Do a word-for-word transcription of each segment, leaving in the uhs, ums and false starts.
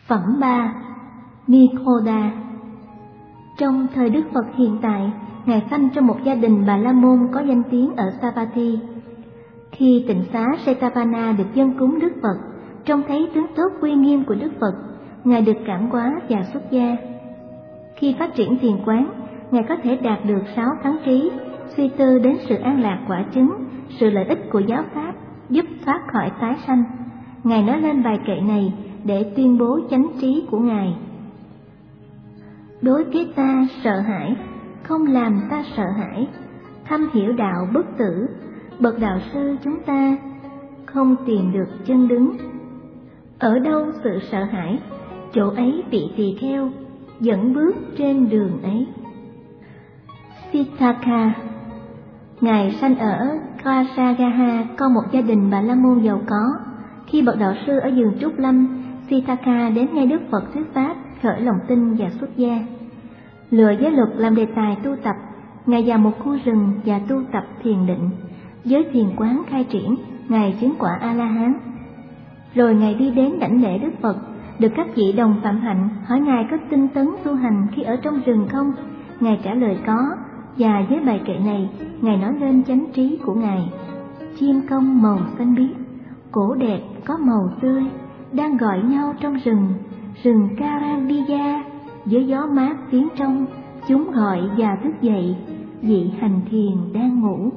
Phẩm ba. Nikhoda. Trong thời Đức Phật hiện tại, Ngài sanh trong một gia đình Bà La Môn có danh tiếng ở Savatthi. Khi tịnh xá Setavana được dâng cúng Đức Phật, trông thấy tướng tốt uy nghiêm của Đức Phật, Ngài được cảm hóa và xuất gia. Khi phát triển thiền quán, Ngài có thể đạt được sáu thắng trí, suy tư đến sự an lạc quả chứng, sự lợi ích của giáo pháp, giúp thoát khỏi tái sanh. Ngài nói lên bài kệ này để tuyên bố chánh trí của Ngài. Đối với ta sợ hãi, không làm ta sợ hãi, thâm hiểu đạo bất tử, bậc đạo sư chúng ta không tìm được chân đứng. Ở đâu sự sợ hãi, chỗ ấy vị tỳ kheo dẫn bước trên đường ấy. Siddhartha. Ngài sanh ở Kasagaha, con một gia đình Bà La Môn giàu có. Khi bậc đạo sư ở vườn Trúc Lâm, Siddhartha đến nghe Đức Phật thuyết pháp, khởi lòng tin và xuất gia. Lựa giới luật làm đề tài tu tập, Ngài vào một khu rừng và tu tập thiền định. Với thiền quán khai triển, Ngài chứng quả A-la-hán. Rồi Ngài đi đến đảnh lễ Đức Phật, được các vị đồng phạm hạnh hỏi Ngài có tinh tấn tu hành khi ở trong rừng không? Ngài trả lời có, và với bài kệ này, Ngài nói lên chánh trí của Ngài. Chim công màu xanh biếc, cổ đẹp có màu tươi, đang gọi nhau trong rừng, rừng Karandiya, với gió mát tiếng trong, chúng gọi và thức dậy, vị hành thiền đang ngủ.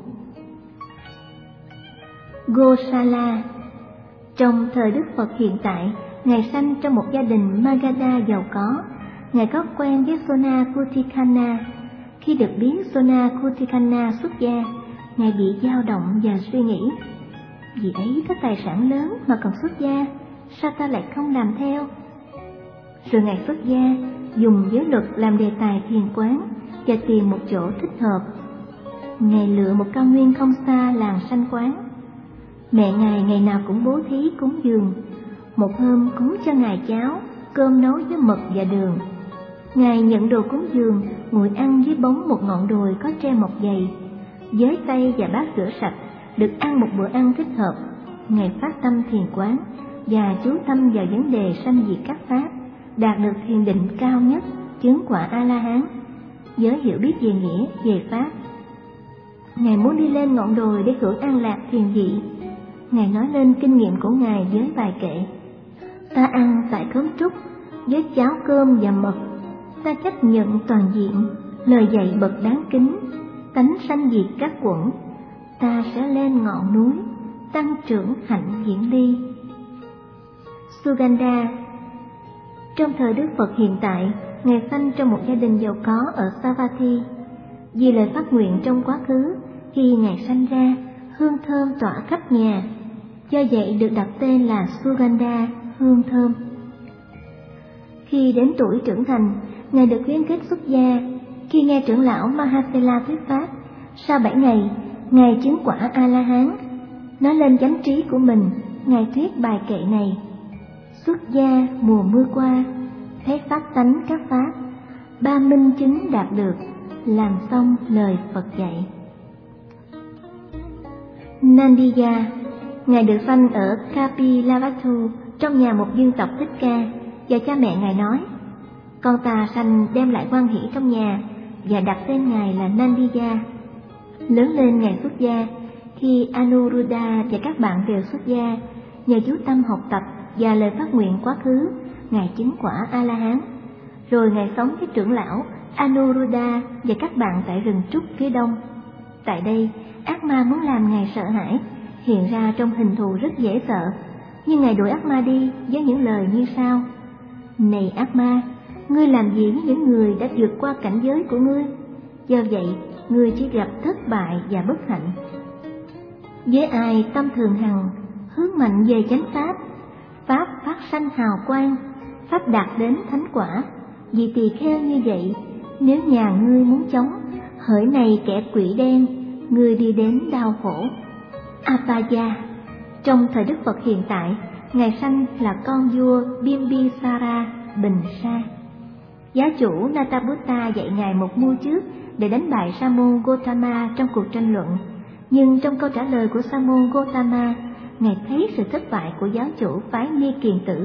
Gosala. Trong thời Đức Phật hiện tại, Ngài sanh trong một gia đình Magadha giàu có. Ngài có quen với Sona Kutikana. Khi được biết Sona Kutikana xuất gia, Ngài bị dao động và suy nghĩ, vì ấy có tài sản lớn mà còn xuất gia, sao ta lại không làm theo? Rồi Ngài xuất gia, dùng giới luật làm đề tài thiền quán và tìm một chỗ thích hợp. Ngài lựa một cao nguyên không xa làng sanh quán. Mẹ Ngài ngày nào cũng bố thí cúng dường. Một hôm cúng cho Ngài cháo, cơm nấu với mật và đường. Ngài nhận đồ cúng dường, ngồi ăn dưới bóng một ngọn đồi có tre mọc dày. Với tay và bát rửa sạch, được ăn một bữa ăn thích hợp. Ngài phát tâm thiền quán và chú tâm vào vấn đề sanh diệt các pháp, đạt được thiền định cao nhất, chứng quả A-la-hán. Với hiểu biết về nghĩa, về pháp, Ngài muốn đi lên ngọn đồi để hưởng an lạc thiền vị. Ngài nói lên kinh nghiệm của Ngài với bài kệ: ta ăn tại khóm trúc với cháo cơm và mật, ta chấp nhận toàn diện lời dạy bậc đáng kính, tánh sanh diệt các quẩn, ta sẽ lên ngọn núi tăng trưởng hạnh hiển ly. Sugandha. Trong thời Đức Phật hiện tại, Ngài sanh trong một gia đình giàu có ở Savatthi. Vì lời phát nguyện trong quá khứ, khi Ngài sanh ra, hương thơm tỏa khắp nhà, do vậy được đặt tên là Sugandha, hương thơm. Khi đến tuổi trưởng thành, Ngài được khuyến khích xuất gia. Khi nghe trưởng lão Mahasela thuyết pháp, sau bảy ngày, Ngài chứng quả A-la-hán. Nói lên chánh trí của mình, Ngài thuyết bài kệ này: xuất gia mùa mưa qua, thấy phát tánh các pháp, ba minh chứng đạt được, làm xong lời Phật dạy. Nandiya. Ngài được sanh ở Kapilavatthu, trong nhà một dương tộc Thích Ca, và cha mẹ Ngài nói: con ta sanh đem lại hoan hỷ trong nhà, và đặt tên Ngài là Nandiya. Lớn lên Ngài xuất gia. Khi Anuruddha và các bạn đều xuất gia, nhờ chú tâm học tập và lời phát nguyện quá khứ, Ngài chứng quả A-la-hán. Rồi Ngài sống với trưởng lão Anuruddha và các bạn tại rừng trúc phía đông. Tại đây, ác ma muốn làm Ngài sợ hãi, hiện ra trong hình thù rất dễ sợ, nhưng Ngài đuổi ác ma đi với những lời như sau: này ác ma, ngươi làm gì với những người đã vượt qua cảnh giới của ngươi? Do vậy, ngươi chỉ gặp thất bại và bất hạnh. Với ai tâm thường hằng, hướng mạnh về chánh pháp, pháp phát sanh hào quang, pháp đạt đến thánh quả. Vì tỳ kheo như vậy, nếu nhà ngươi muốn chống, hỡi này kẻ quỷ đen, ngươi đi đến đau khổ. Apaya. Trong thời Đức Phật hiện tại, Ngài sanh là con vua Bimbisara, Bình Sa. Giáo chủ Nataputta dạy Ngài một mưu trước để đánh bại Sa môn Gotama trong cuộc tranh luận. Nhưng trong câu trả lời của Sa môn Gotama, Ngài thấy sự thất bại của giáo chủ phái Ni Kiền Tử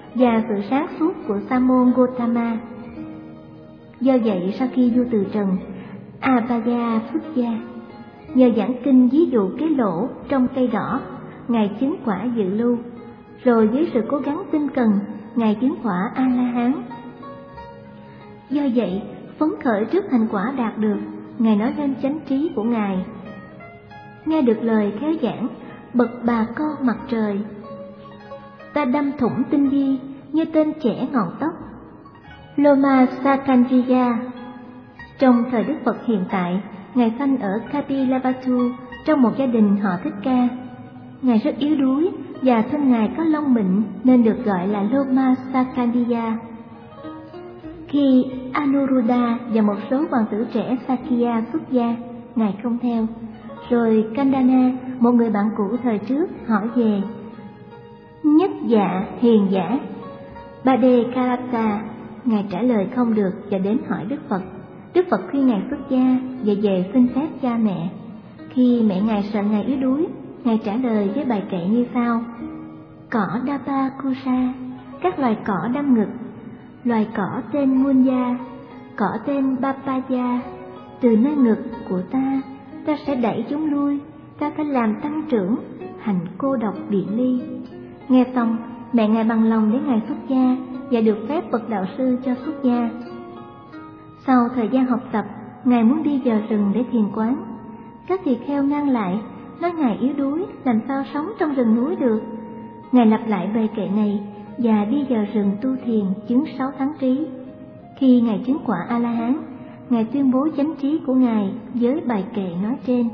và sự sáng suốt của Sa môn Gotama. Do vậy, sau khi vua từ trần, Abhaya xuất gia, nhờ giảng kinh ví dụ cái lỗ trong cây đỏ, ngài chứng quả dự lưu, rồi với sự cố gắng tinh cần, ngài chứng quả A La Hán. Do vậy, phấn khởi trước thành quả đạt được, ngài nói lên chánh trí của ngài. Nghe được lời khéo giảng, bậc bà con mặt trời, ta đâm thủng tinh vi như tên trẻ ngọn tóc. Loma Sakandriya. Trong thời Đức Phật hiện tại, ngài sanh ở Kapilavatthu trong một gia đình họ Thích Ca. Ngài rất yếu đuối và thân ngài có lông mịn nên được gọi là Loma Sakandriya. Khi Anuruddha và một số hoàng tử trẻ Sakya xuất gia, ngài không theo. Rồi Kandana, một người bạn cũ thời trước, hỏi về nhất dạ hiền giả Bhaddekarata. Ngài trả lời không được và đến hỏi Đức Phật. Đức Phật khuyên ngài xuất gia và về xin phép cha mẹ. Khi mẹ ngài sợ ngài yếu đuối, ngài trả lời với bài kệ như sau: cỏ Dapa Kusa, các loài cỏ đâm ngực, loài cỏ tên Munya, cỏ tên Bapaya, từ nơi ngực của ta, ta sẽ đẩy chúng lui, ta phải làm tăng trưởng, hành cô độc biệt ly. Nghe xong, mẹ ngài bằng lòng để ngài xuất gia và được phép bậc đạo sư cho xuất gia. Sau thời gian học tập, ngài muốn đi vào rừng để thiền quán. Các tỳ kheo ngăn lại, nói ngài yếu đuối, làm sao sống trong rừng núi được. Ngài lặp lại bài kệ này và đi vào rừng tu thiền chứng sáu tháng trí. Khi ngài chứng quả A La Hán, ngài tuyên bố chánh trí của ngài với bài kệ nói trên.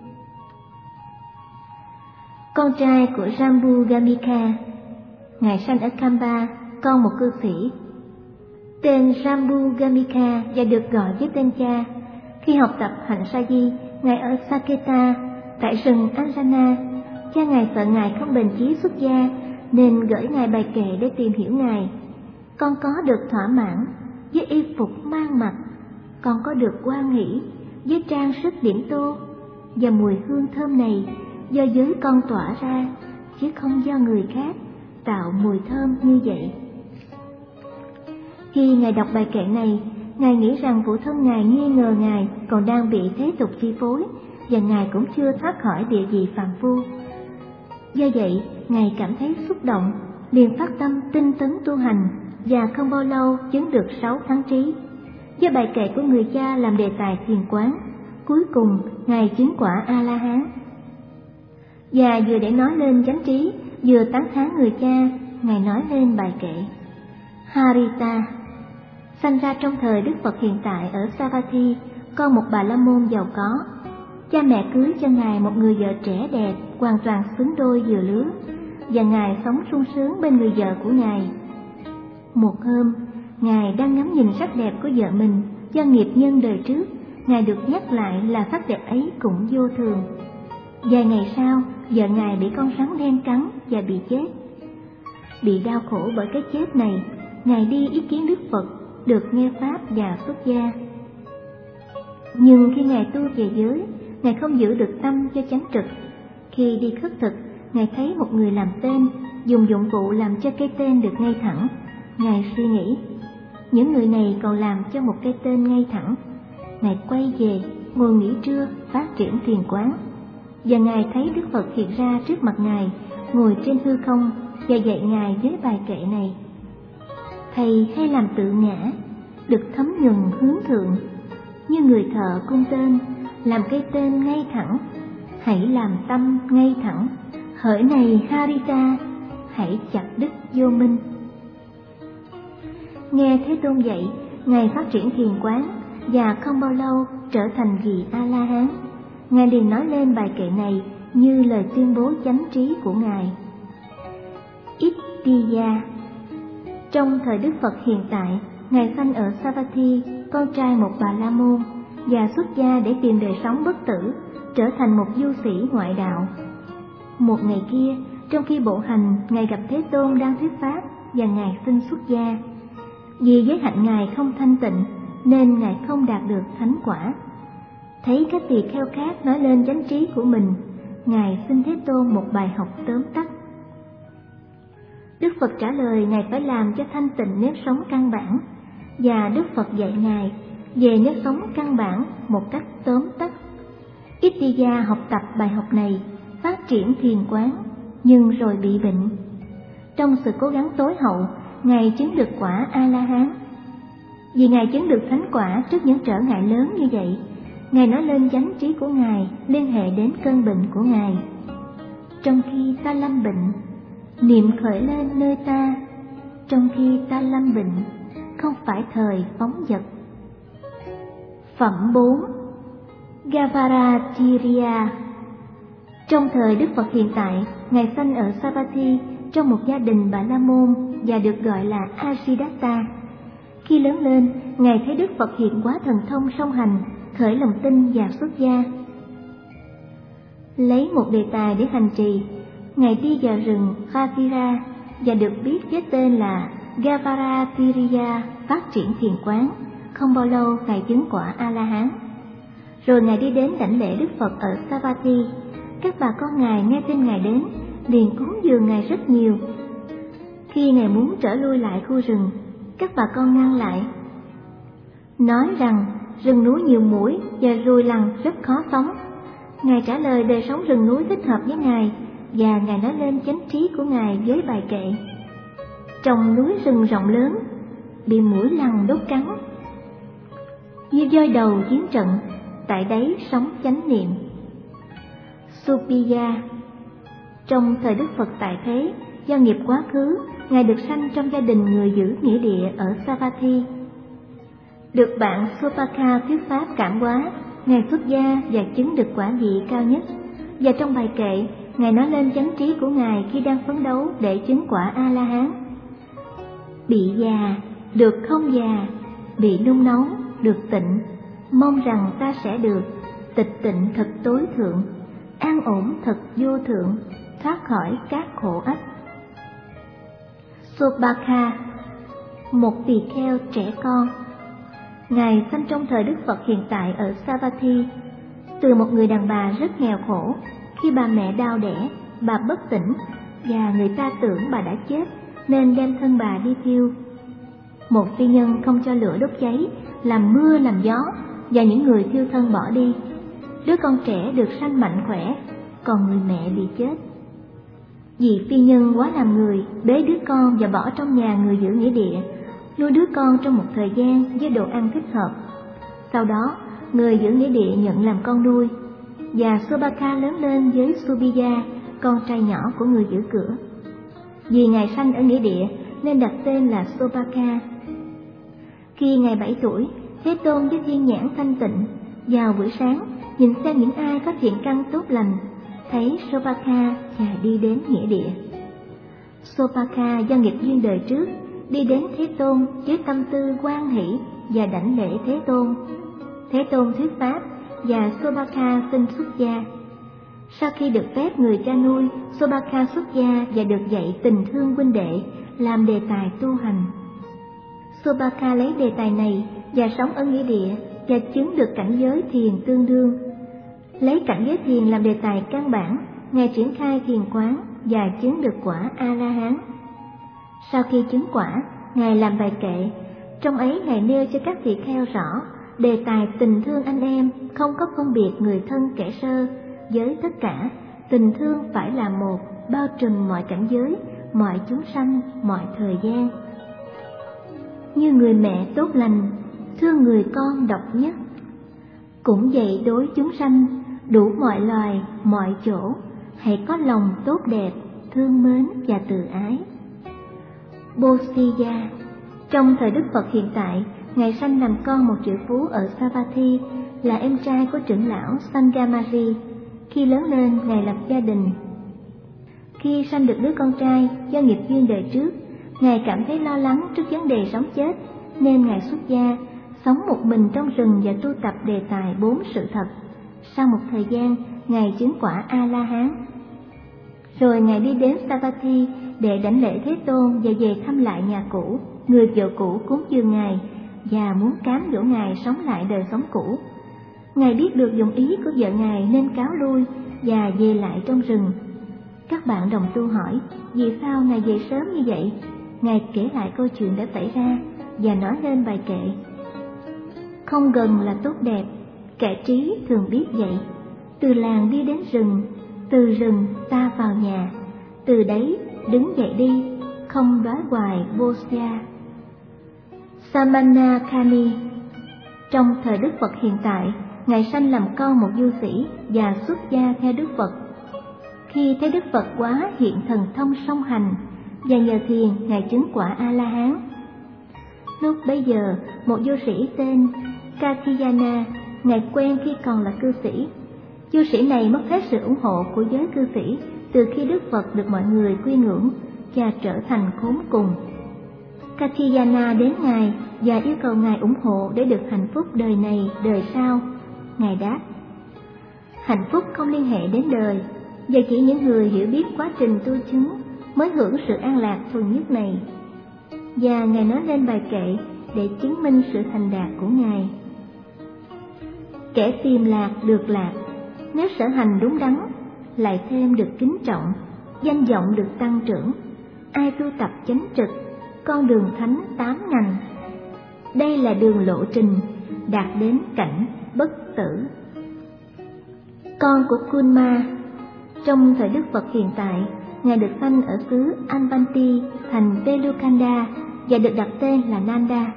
Con trai của Jambu Gamika, ngài sanh ở Kamba, con một cư sĩ. Tên Jambu Gamika và được gọi với tên cha. Khi học tập hạnh sa di, ngài ở Saketa tại rừng Anjana. Cha ngài sợ ngài không bền chí xuất gia nên gửi ngài bài kệ để tìm hiểu ngài. Con có được thỏa mãn với y phục mang mặc, con có được hoan hỷ với trang sức điểm tô, và mùi hương thơm này do giới con tỏa ra chứ không do người khác tạo mùi thơm như vậy. Khi ngài đọc bài kệ này, ngài nghĩ rằng phụ thân ngài nghi ngờ ngài còn đang bị thế tục chi phối và ngài cũng chưa thoát khỏi địa vị phàm phu. Do vậy, ngài cảm thấy xúc động, liền phát tâm tinh tấn tu hành và không bao lâu chứng được sáu tháng trí. Do bài kệ của người cha làm đề tài thiền quán, cuối cùng ngài chứng quả A La Hán. Và vừa để nói lên chánh trí, vừa tán thán người cha, ngài nói lên bài kệ. Harita sanh ra trong thời Đức Phật hiện tại ở Savatthi, con một bà la môn giàu có. Cha mẹ cưới cho ngài một người vợ trẻ đẹp, hoàn toàn xứng đôi vừa lứa, và ngài sống sung sướng bên người vợ của ngài. Một hôm, ngài đang ngắm nhìn sắc đẹp của vợ mình, do nghiệp nhân đời trước, ngài được nhắc lại là sắc đẹp ấy cũng vô thường. Vài ngày sau, vợ ngài bị con rắn đen cắn và bị chết. Bị đau khổ bởi cái chết này, ngài đi ý kiến Đức Phật, được nghe pháp và xuất gia. Nhưng khi ngài tu về giới, ngài không giữ được tâm cho chánh trực. Khi đi khất thực, ngài thấy một người làm tên, dùng dụng cụ làm cho cây tên được ngay thẳng. Ngài suy nghĩ, những người này còn làm cho một cây tên ngay thẳng. Ngài quay về, ngồi nghỉ trưa, phát triển thiền quán. Và ngài thấy Đức Phật hiện ra trước mặt ngài, ngồi trên hư không và dạy ngài với bài kệ này: thầy hay làm tự ngã, được thấm nhuần hướng thượng, như người thợ cung tên, làm cây tên ngay thẳng, hãy làm tâm ngay thẳng, hỡi này Harita, hãy chặt đứt vô minh. Nghe Thế Tôn dạy, ngài phát triển thiền quán và không bao lâu trở thành vị A La Hán. Ngài liền nói lên bài kệ này như lời tuyên bố chánh trí của ngài. Ittiya. Trong thời Đức Phật hiện tại, ngài sanh ở Savatthi, con trai một bà la môn, và xuất gia để tìm đời sống bất tử, trở thành một du sĩ ngoại đạo. Một ngày kia, trong khi bộ hành, ngài gặp Thế Tôn đang thuyết pháp và ngài xin xuất gia. Vì giới hạnh ngài không thanh tịnh nên ngài không đạt được thánh quả. Thấy các tỳ kheo khác nói lên chánh trí của mình, ngài xin Thế Tôn một bài học tóm tắt. Đức Phật trả lời Ngài phải làm cho thanh tịnh nếp sống căn bản, và Đức Phật dạy Ngài về nếp sống căn bản một cách tóm tắt. Ittiya học tập bài học này, phát triển thiền quán, nhưng rồi bị bệnh. Trong sự cố gắng tối hậu, Ngài chứng được quả A-la-hán. Vì Ngài chứng được thánh quả trước những trở ngại lớn như vậy, Ngài nói lên chánh trí của Ngài liên hệ đến cơn bệnh của Ngài. Trong khi ta lâm bệnh, niệm khởi lên nơi ta, trong khi ta lâm bệnh, không phải thời phóng dật. Phẩm bốn. Gavarachirya. Trong thời Đức Phật hiện tại, Ngài sanh ở Savatthi trong một gia đình Bà La Môn và được gọi là Asiddhata. Khi lớn lên, Ngài thấy Đức Phật hiện hóa thần thông song hành, khởi lòng tin và xuất gia. Lấy một đề tài để hành trì, Ngài đi vào rừng Khavira và được biết với tên là Gavarachirya, phát triển thiền quán. Không bao lâu Ngài chứng quả A-la-hán. Rồi Ngài đi đến đảnh lễ Đức Phật ở Savatthi. Các bà con Ngài nghe tin Ngài đến, liền cúng dường Ngài rất nhiều. Khi Ngài muốn trở lui lại khu rừng, các bà con ngăn lại, nói rằng rừng núi nhiều muỗi và ruồi lằn rất khó sống. Ngài trả lời đời sống rừng núi thích hợp với Ngài, và Ngài nói lên chánh trí của Ngài với bài kệ: Trong núi rừng rộng lớn, bị muỗi lằn đốt cắn, như voi đầu chiến trận, tại đấy sống chánh niệm. Supiya. Trong thời Đức Phật tại thế, do nghiệp quá khứ, Ngài được sanh trong gia đình người giữ nghĩa địa ở Savatthi. Được bạn Supaka thuyết pháp cảm hóa, Ngài xuất gia và chứng được quả vị cao nhất. Và trong bài kệ, Ngài nói lên chánh trí của Ngài khi đang phấn đấu để chứng quả A-la-hán. Bị già, được không già, bị nung nóng, được tịnh, mong rằng ta sẽ được, tịch tịnh thật tối thượng, an ổn thật vô thượng, thoát khỏi các khổ ách. Supaka, một tỳ kheo trẻ con. Ngài sanh trong thời Đức Phật hiện tại ở Savatthi, từ một người đàn bà rất nghèo khổ. Khi bà mẹ đau đẻ, bà bất tỉnh và người ta tưởng bà đã chết nên đem thân bà đi thiêu. Một phi nhân không cho lửa đốt cháy, làm mưa làm gió, và những người thiêu thân bỏ đi. Đứa con trẻ được sanh mạnh khỏe, còn người mẹ bị chết. Vì phi nhân quá làm người, bế đứa con và bỏ trong nhà người giữ nghĩa địa, nuôi đứa con trong một thời gian với đồ ăn thích hợp. Sau đó, người giữ nghĩa địa nhận làm con nuôi, và Subaka lớn lên với Subiya, con trai nhỏ của người giữ cửa. Vì Ngài sanh ở nghĩa địa nên đặt tên là Subaka. Khi Ngài bảy tuổi, Thế Tôn với thiên nhãn thanh tịnh vào buổi sáng nhìn xem những ai có thiện căn tốt lành, thấy Subaka và đi đến nghĩa địa. Subaka do nghiệp duyên đời trước đi đến Thế Tôn với tâm tư hoan hỷ và đảnh lễ Thế Tôn. Thế Tôn thuyết pháp và Subaka xin xuất gia. Sau khi được phép người cha nuôi, Subaka xuất gia và được dạy tình thương huynh đệ làm đề tài tu hành. Subaka lấy đề tài này và sống ở nghĩa địa và chứng được cảnh giới thiền tương đương. Lấy cảnh giới thiền làm đề tài căn bản, Ngài triển khai thiền quán và chứng được quả A-la-hán. Sau khi chứng quả, Ngài làm bài kệ. Trong ấy Ngài nêu cho các tỳ kheo rõ đề tài tình thương anh em, không có phân biệt người thân kẻ sơ, với tất cả tình thương phải là một, bao trùm mọi cảnh giới, mọi chúng sanh, mọi thời gian. Như người mẹ tốt lành, thương người con độc nhất, cũng vậy đối chúng sanh, đủ mọi loài, mọi chỗ, hãy có lòng tốt đẹp, thương mến và từ ái. Bosiya. Trong thời Đức Phật hiện tại, Ngài sanh làm con một triệu phú ở Savatthi, là em trai của trưởng lão Sangamari. Khi lớn lên, Ngài lập gia đình. Khi sanh được đứa con trai, do nghiệp duyên đời trước, Ngài cảm thấy lo lắng trước vấn đề sống chết, nên Ngài xuất gia, sống một mình trong rừng và tu tập đề tài bốn sự thật. Sau một thời gian, Ngài chứng quả A-la-hán. Rồi Ngài đi đến Savatthi để đảnh lễ Thế Tôn và về thăm lại nhà cũ. Người vợ cũ cúng dường Ngài và muốn cám dỗ Ngài sống lại đời sống cũ. Ngài biết được dụng ý của vợ Ngài nên cáo lui và về lại trong rừng. Các bạn đồng tu hỏi, vì sao Ngài dậy sớm như vậy? Ngài kể lại câu chuyện đã xảy ra và nói lên bài kệ. Không gần là tốt đẹp, kẻ trí thường biết vậy. Từ làng đi đến rừng, từ rừng ta vào nhà, từ đấy đứng dậy đi, không đói hoài vô xa. Samana Kani. Trong thời Đức Phật hiện tại, Ngài sanh làm con một du sĩ và xuất gia theo Đức Phật. Khi thấy Đức Phật quá hiện thần thông song hành và nhờ thiền Ngài chứng quả A-la-hán. Lúc bấy giờ, một du sĩ tên Katyayana, Ngài quen khi còn là cư sĩ. Du sĩ này mất hết sự ủng hộ của giới cư sĩ từ khi Đức Phật được mọi người quy ngưỡng và trở thành khốn cùng. Katyayana đến Ngài và yêu cầu Ngài ủng hộ để được hạnh phúc đời này, đời sau. Ngài đáp, hạnh phúc không liên hệ đến đời, và chỉ những người hiểu biết quá trình tu chứng mới hưởng sự an lạc thuần nhất này. Và Ngài nói lên bài kệ để chứng minh sự thành đạt của Ngài. Kẻ tìm lạc được lạc, nếu sở hành đúng đắn, lại thêm được kính trọng, danh vọng được tăng trưởng. Ai tu tập chánh trực, con đường thánh tám ngành. Đây là đường lộ trình, đạt đến cảnh bất tử. Con của Kunma. Trong thời Đức Phật hiện tại, Ngài được sanh ở xứ Anvanti, thành Velukanda, và được đặt tên là Nanda.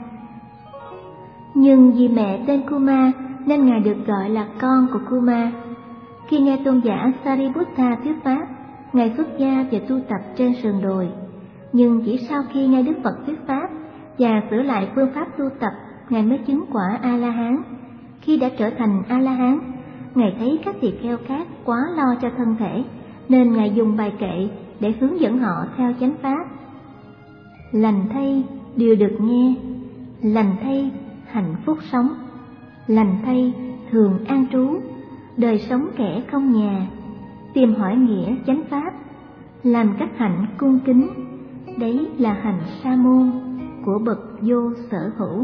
Nhưng vì mẹ tên Kuma nên Ngài được gọi là con của Kuma. Khi nghe tôn giả Sariputta thuyết pháp, Ngài xuất gia và tu tập trên sườn đồi. Nhưng chỉ sau khi nghe Đức Phật thuyết pháp và sửa lại phương pháp tu tập, Ngài mới chứng quả A-la-hán. Khi đã trở thành A-la-hán, Ngài thấy các tỳ kheo khác quá lo cho thân thể, nên Ngài dùng bài kệ để hướng dẫn họ theo chánh pháp. Lành thay điều được nghe, lành thay hạnh phúc sống, lành thay thường an trú, đời sống kẻ không nhà, tìm hỏi nghĩa chánh pháp, làm các hạnh cung kính, đấy là hành sa môn của bậc vô sở hữu.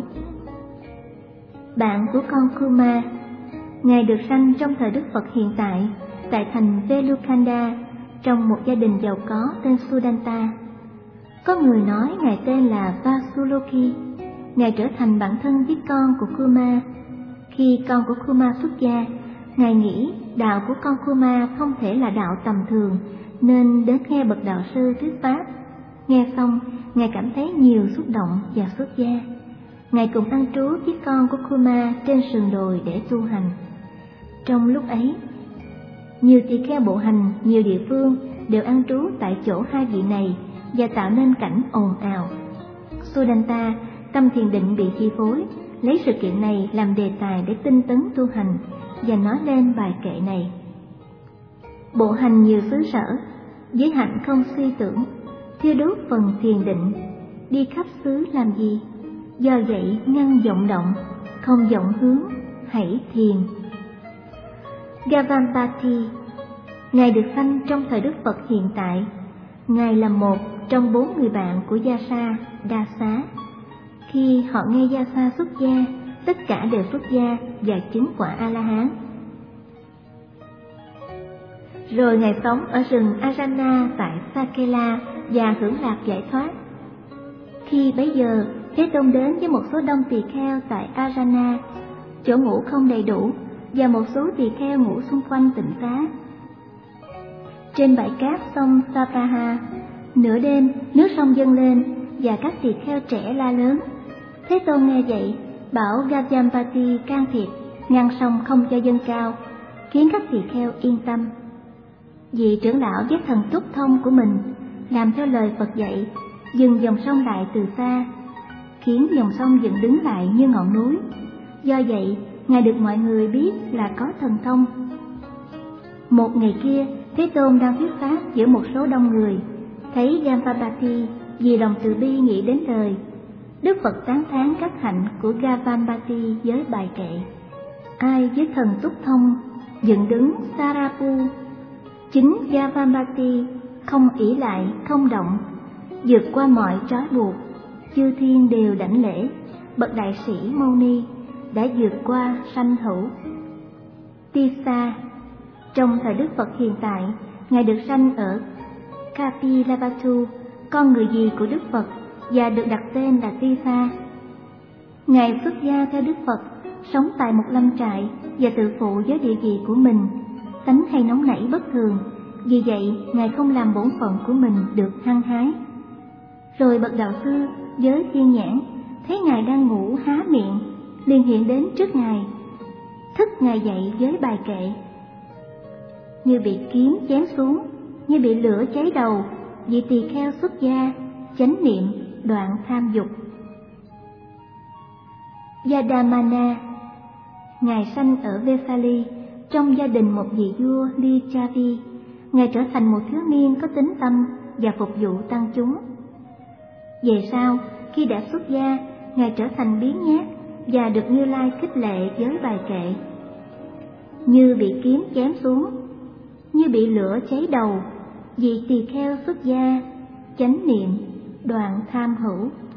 Bạn của con Kuma. Ngài được sanh trong thời Đức Phật hiện tại tại thành Velukanda trong một gia đình giàu có tên Sudanta. Có người nói Ngài tên là Vasuloki. Ngài trở thành bạn thân với con của Kuma. Khi con của Kuma xuất gia, Ngài nghĩ đạo của con Kuma không thể là đạo tầm thường, nên đến nghe bậc đạo sư thuyết pháp. Nghe xong, Ngài cảm thấy nhiều xúc động và xuất gia. Ngài cùng ăn trú với con của Kuma trên sườn đồi để tu hành. Trong lúc ấy, nhiều tỳ kheo bộ hành nhiều địa phương đều ăn trú tại chỗ hai vị này và tạo nên cảnh ồn ào. Sudanta tâm thiền định bị chi phối, lấy sự kiện này làm đề tài để tinh tấn tu hành và nói lên bài kệ này. Bộ hành nhiều xứ sở, giới hạnh không suy tưởng, thiêu đốt phần thiền định, đi khắp xứ làm gì? Do vậy ngăn vọng động, không vọng hướng, hãy thiền. Gavampati. Ngài được sanh trong thời Đức Phật hiện tại. Ngài là một trong bốn người bạn của Yasa, Đa Xá. Khi họ nghe Yasa xuất gia, tất cả đều xuất gia và chứng quả A-la-hán. Rồi Ngài sống ở rừng Ajana tại Sakela và hưởng lạc giải thoát. Khi bấy giờ, Thế Tôn đến với một số đông tỳ kheo tại Ajana, chỗ ngủ không đầy đủ, và một số tỳ kheo ngủ xung quanh tịnh xá. Trên bãi cát sông Sapaha, nửa đêm nước sông dâng lên và các tỳ kheo trẻ la lớn. Thế Tôn nghe vậy, bảo Gavampati can thiệp, ngăn sông không cho dâng cao, khiến các tỳ kheo yên tâm. Vị trưởng lão với thần túc thông của mình làm theo lời Phật dạy, dừng dòng sông lại từ xa, khiến dòng sông dựng đứng lại như ngọn núi. Do vậy, Ngài được mọi người biết là có thần thông. Một ngày kia, Thế Tôn đang thuyết pháp giữa một số đông người, thấy Gavampati vì lòng từ bi nghĩ đến đời. Đức Phật tán thán các hạnh của Gavampati với bài kệ: ai với thần túc thông dựng đứng Sarapu, chính Gavampati không ỷ lại không động, vượt qua mọi trói buộc, chư thiên đều đảnh lễ, bậc đại sĩ Mâu Ni đã vượt qua sanh hữu. Tisa. Trong thời Đức Phật hiện tại, Ngài được sanh ở Kapilavatthu, con người gì của Đức Phật, và được đặt tên là Tifa. Ngài xuất gia theo Đức Phật, sống tại một lâm trại và tự phụ với địa vị của mình, tánh hay nóng nảy bất thường. Vì vậy, Ngài không làm bổn phận của mình được hăng hái. Rồi bậc đạo sư với thiên nhãn thấy Ngài đang ngủ há miệng, liền hiện đến trước Ngài, thức Ngài dậy với bài kệ: như bị kiếm chém xuống, như bị lửa cháy đầu, vị tỳ kheo xuất gia, chánh niệm, đoạn tham dục. Yadamana, Ngài sanh ở Vesali trong gia đình một vị vua Lichavi. Ngài trở thành một thiếu niên có tín tâm và phục vụ tăng chúng. Về sau, khi đã xuất gia, Ngài trở thành biếng nhác và được Như Lai khích lệ với bài kệ: như bị kiếm chém xuống, như bị lửa cháy đầu, vị tỳ kheo xuất gia, chánh niệm, đoạn tham hữu.